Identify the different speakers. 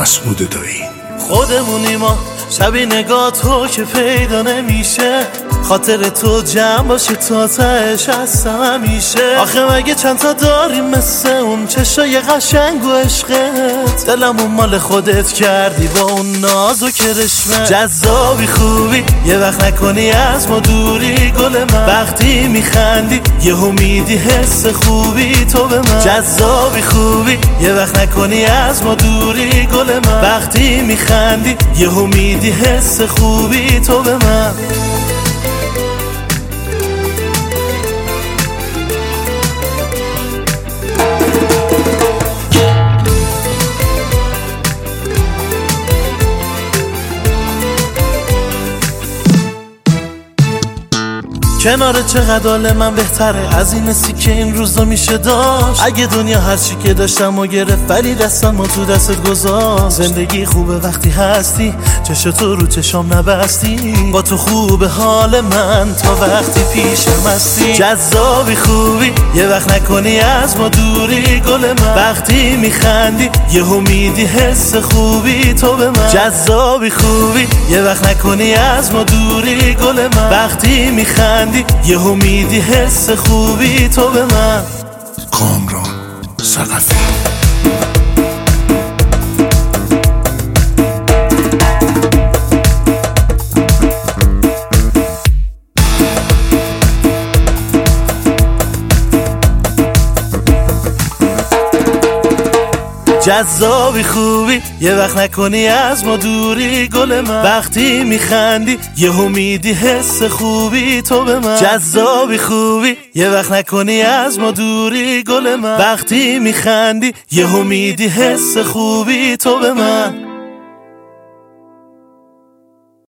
Speaker 1: مسعود دایی.
Speaker 2: خودمونی ما شبی نگاه تو که پیدا نمیشه، خاطر تو جمع باشه تا تهش هستم همیشه. آخه مگه چند تا داریم مثل اون چشای قشنگ و عشقت، دلمون مال خودت کردی با اون ناز و کرشمه. جذابی خوبی یه وقت نکنی از ما دوری گل من، وقتی میخندی یهو میدی حس خوبی تو به من. جذابی خوبی یه وقت نکنی از ما دوری گل من، وقتی میخندی یهو میدی حس خوبی تو به من. کنار چقدر حال من بهتره از این سی که این روزا میشه داشت. اگه دنیا هرچی که داشتم و گرفت ولی دستم و تو دستت گذاشت. زندگی خوبه وقتی هستی چشتو رو چشام نبستی، با تو خوبه حال من تا وقتی پیشم هستی. جذابی خوبی یه وقت نکنی از ما دوری گل من، وقتی میخندی یهو میدی حس خوبی تو به من. جذابی خوبی یه وقت نکنی از ما دوری گل من، وقتی میخندی یهو میدی حس خوبی تو به من.
Speaker 1: کامران ثقفی.
Speaker 2: جذابی خوبی یه وقت نکنی از ما دوری گل من، وقتی میخندی یهو میدی حس خوبی تو به من. جذابی خوبی یه وقت نکنی از ما دوری گل من، وقتی میخندی یهو میدی حس خوبی تو به من.